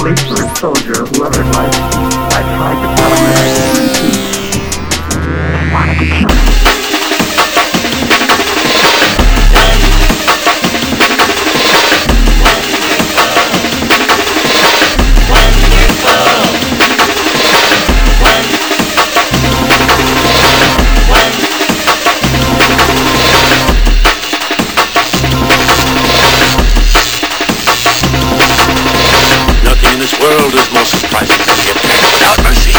policeman or soldier or whoever it was, I tried to tell him that I came in peace. He wanted to kill me. This world is more surprising than the attack without mercy.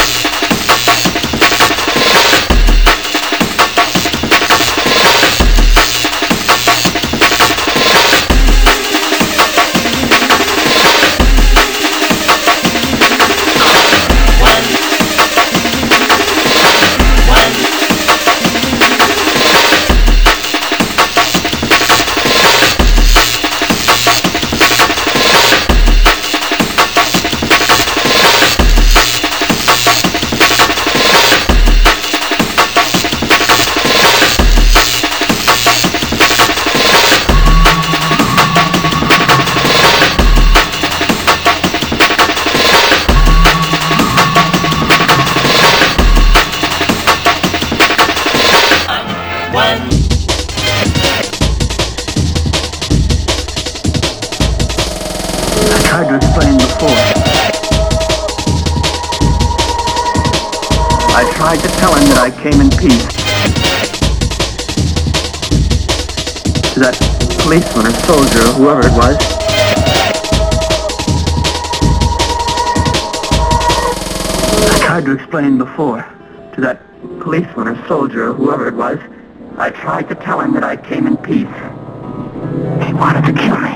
I tried to explain before. I tried to tell him that I came in peace. To that policeman or soldier or whoever it was. I tried to explain before. To that policeman or soldier or whoever it was. I tried to tell him that I came in peace. He wanted to kill me.